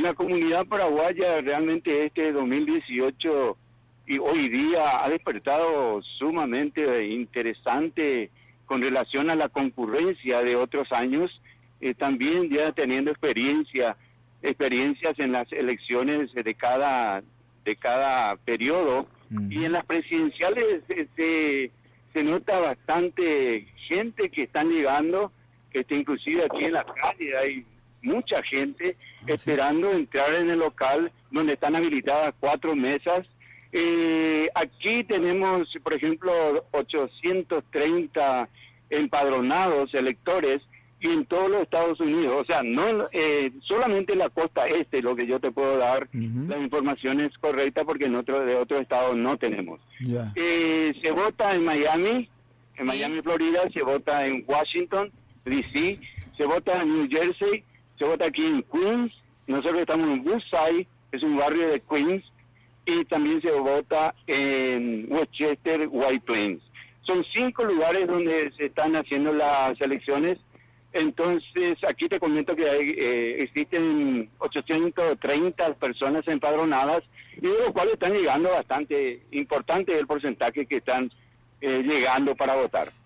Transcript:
la comunidad paraguaya realmente este 2018 y hoy día ha despertado sumamente interesante con relación a la concurrencia de otros años, también ya teniendo experiencias en las elecciones de cada periodo. Y en las presidenciales se nota bastante gente que están llegando, que está inclusive aquí en la calle, hay mucha gente esperando entrar en el local donde están habilitadas 4 mesas. Aquí tenemos, por ejemplo, 830 empadronados electores y en todos los Estados Unidos, o sea, no solamente en la costa este, lo que yo te puedo dar, las informaciones correctas porque de otros estados no tenemos. Se vota en Miami, Florida, se vota en Washington, D.C., se vota en New Jersey, se vota aquí en Queens, nosotros estamos en Woodside, es un barrio de Queens, y también se vota en Westchester, White Plains. Son 5 lugares donde se están haciendo las elecciones. Entonces, aquí te comento que existen 830 personas empadronadas y de los cuales están llegando bastante importante el porcentaje que están llegando para votar.